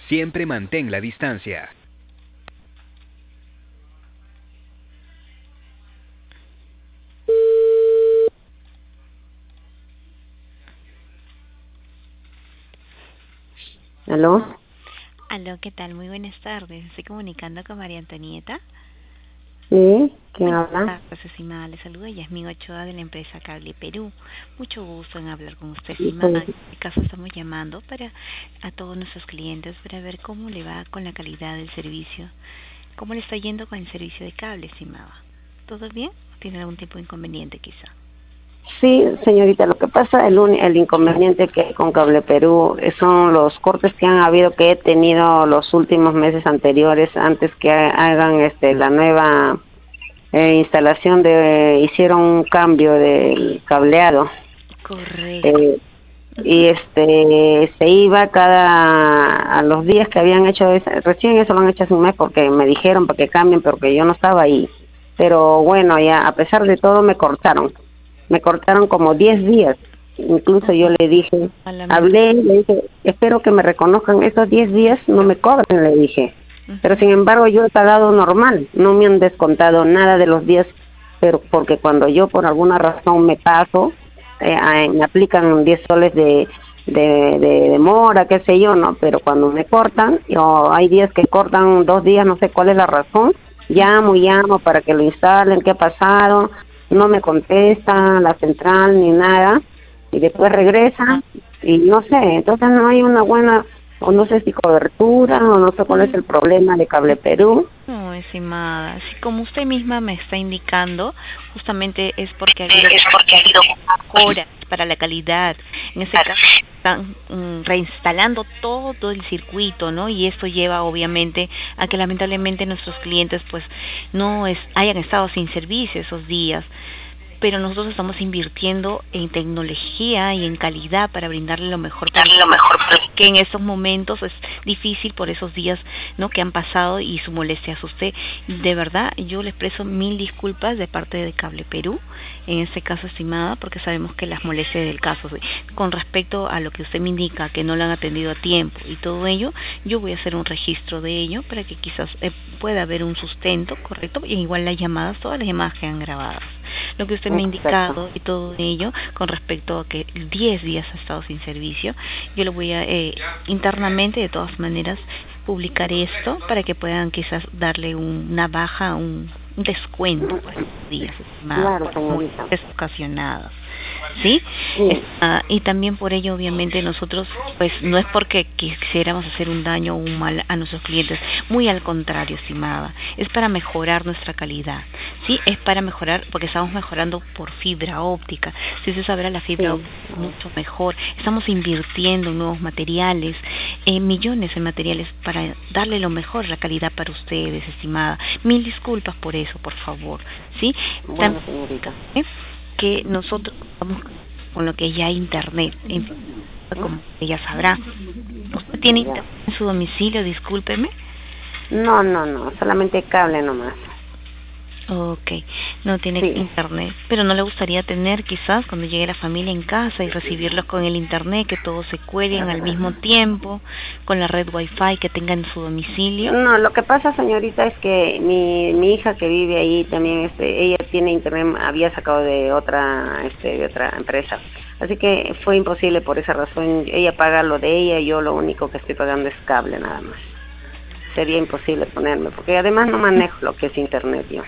Siempre mantén la distancia. ¿Aló? Aló, ¿qué tal? Muy buenas tardes. Estoy comunicando con María Antonieta. ¿Sí? ¿Quién Buenas habla? tardes, estimada. Le saluda Yasmín Ochoa de la empresa Cable Perú. Mucho gusto en hablar con usted, Sí, estimada. soy- En este caso estamos llamando para a todos nuestros clientes para ver cómo le va con la calidad del servicio. ¿Cómo le está yendo con el servicio de cable, estimada? ¿Todo bien? ¿O tiene algún tipo de inconveniente quizá? sí, señorita, lo que pasa, el inconveniente que hay con Cable Perú son los cortes que han habido que he tenido los últimos meses anteriores, antes que hagan la nueva instalación hicieron un cambio del cableado. Correcto. eh, Ujú. y se iba a los días que habían hecho recién eso lo han hecho hace un mes porque me dijeron para que cambien, pero que yo no estaba ahí. Pero bueno, ya a pesar de todo me cortaron como 10 días. Incluso yo Oh, le dije, lamento. hablé, le dije, espero que me reconozcan estos 10 días, no me cobren, le dije. Pero Ujú. sin embargo yo he pagado normal, no me han descontado nada de los días, pero porque cuando yo por alguna razón me paso, me aplican 10 soles de demora, qué sé yo, ¿no? Pero cuando me cortan, hay días que cortan 2 días, no sé cuál es la razón, llamo para que lo instalen, qué ha pasado, no me contesta la central ni nada, y después regresan, y no sé, entonces no hay una buena, o no sé si cobertura, o no sé cuál es Mm. el problema de Cable Perú. No, estimada, así como usted misma me está indicando, justamente es porque ha habido mejoras para la calidad. En ese caso, están reinstalando todo el circuito, ¿no? Y esto lleva obviamente a que lamentablemente nuestros clientes pues no hayan estado sin servicio esos días, pero nosotros estamos invirtiendo en tecnología y en calidad para brindarle lo mejor para que en estos momentos es difícil por esos días, no, que han pasado y su molestia a usted. De verdad, yo le expreso mil disculpas de parte de Cable Perú, en este caso, estimada, porque sabemos que las molestias del caso, sí. Con respecto a lo que usted me indica, que no lo han atendido a tiempo y todo ello, yo voy a hacer un registro de ello para que quizás pueda haber un sustento, ¿correcto? Y igual las llamadas, todas las llamadas quedan grabadas. Lo que usted me ha Exacto. indicado y todo ello con respecto a que 10 días ha estado sin servicio, yo lo voy a internamente, de todas maneras, publicar esto para que puedan quizás darle una baja, un descuento por estos días, estimada, Claro, por señorita. molestias ocasionadas. ¿Sí? Sí, Y también por ello, obviamente, nosotros, pues no es porque quisiéramos hacer un daño o un mal a nuestros clientes, muy al contrario, estimada, es para mejorar nuestra calidad, ¿sí? Es para mejorar, porque estamos mejorando por fibra óptica. Si usted sabrá, la fibra sí. óptica es mucho mejor. Estamos invirtiendo en nuevos materiales, millones en materiales para darle lo mejor, la calidad para ustedes, estimada. Mil disculpas por eso, por favor, ¿sí? Bueno, También señorita. que nosotros vamos con lo que ya internet, como ella sabrá. ¿Usted tiene Ya. internet en su domicilio? Discúlpeme. No, no, no, solamente cable nomás. Ok, no tiene Sí. internet, pero no le gustaría tener quizás cuando llegue la familia en casa y recibirlos con el internet, que todos se cuelguen al mismo tiempo, con la red wifi que tenga en su domicilio. No, lo que pasa, señorita, es que mi hija que vive ahí también, ella tiene internet, había sacado de otra empresa. Así que fue imposible por esa razón. Ella paga lo de ella y yo lo único que estoy pagando es cable nada más. Sería imposible ponerme, porque además no manejo lo que es internet yo.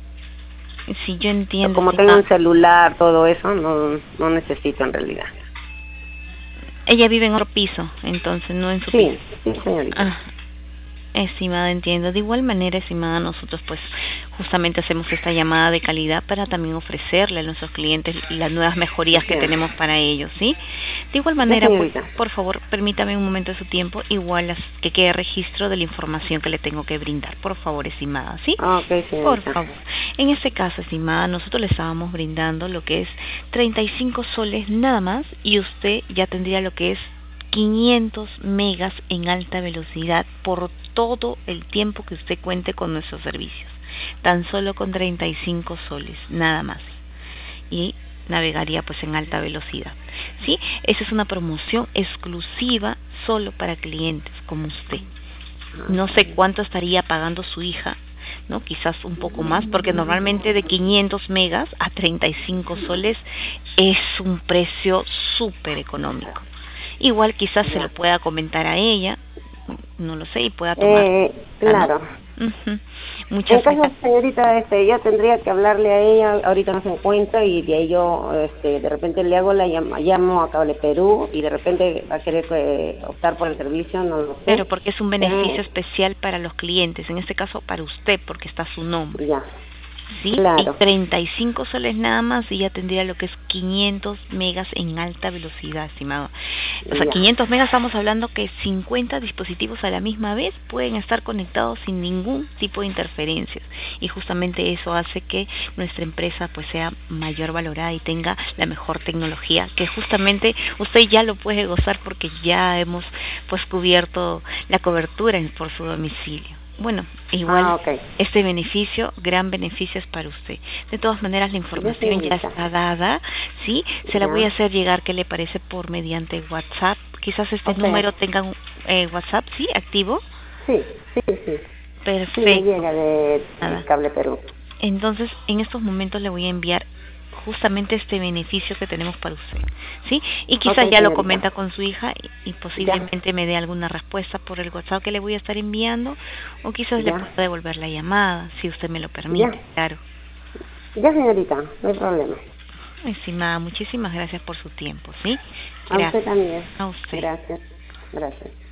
Si yo entiendo, Como si tengo un celular, todo eso, no necesito en realidad. ella vive en otro piso, entonces no en su piso. Sí, sí, señorita. Ah, estimada, entiendo. De igual manera, estimada, nosotros pues justamente hacemos esta llamada de calidad para también ofrecerle a nuestros clientes las nuevas mejorías que Ya, tenemos para ellos, ¿sí? De igual ya, manera, pues, señorita. por favor, permítame un momento de su tiempo, igual que quede registro de la información que le tengo que brindar, por favor, estimada, ¿sí? Ok, Por señorita. favor. En este caso, estimada, nosotros le estábamos brindando lo que es 35 soles nada más y usted ya tendría lo que es 500 megas en alta velocidad por todo el tiempo que usted cuente con nuestros servicios. Tan solo con 35 soles, nada más. Y navegaría pues en alta velocidad, ¿sí? Esa es una promoción exclusiva solo para clientes como usted. No sé cuánto estaría pagando su hija, ¿no? Quizás un poco más, porque normalmente de 500 megas a 35 soles es un precio súper económico. Igual quizás se lo pueda comentar a ella, no lo sé, y pueda tomar. Claro. Uh-huh. Muchas En caso, gracias. señorita, yo tendría que hablarle a ella, ahorita no se encuentra, y de ahí yo, de repente le hago llamo a Cable Perú, y de repente va a querer optar por el servicio, no lo sé. Pero porque es un beneficio especial para los clientes, en este caso para usted, porque está su nombre. Ya. ¿Sí? Claro. Y 35 soles nada más y ya tendría lo que es 500 megas en alta velocidad, estimado. O sea, 500 megas estamos hablando que 50 dispositivos a la misma vez pueden estar conectados sin ningún tipo de interferencias. Y justamente eso hace que nuestra empresa pues sea mayor valorada y tenga la mejor tecnología, que justamente usted ya lo puede gozar porque ya hemos pues cubierto la cobertura por su domicilio. Bueno, igual este beneficio, gran beneficio es para usted. De todas maneras, la información ya está dada, ¿sí? Se la voy a hacer llegar, ¿qué le parece? Por mediante WhatsApp. Quizás este número tenga un WhatsApp, ¿sí? ¿Activo? Sí. Perfecto. Sí, me llega de Cable Perú. Entonces, en estos momentos le voy a enviar justamente este beneficio que tenemos para usted, ¿sí? Y quizás ya lo comenta con su hija y posiblemente me dé alguna respuesta por el WhatsApp que le voy a estar enviando, o quizás le pueda devolver la llamada, si usted me lo permite, claro. Ya, señorita, no hay problema. Estimada, muchísimas gracias por su tiempo, ¿sí? A usted también. A usted. Gracias.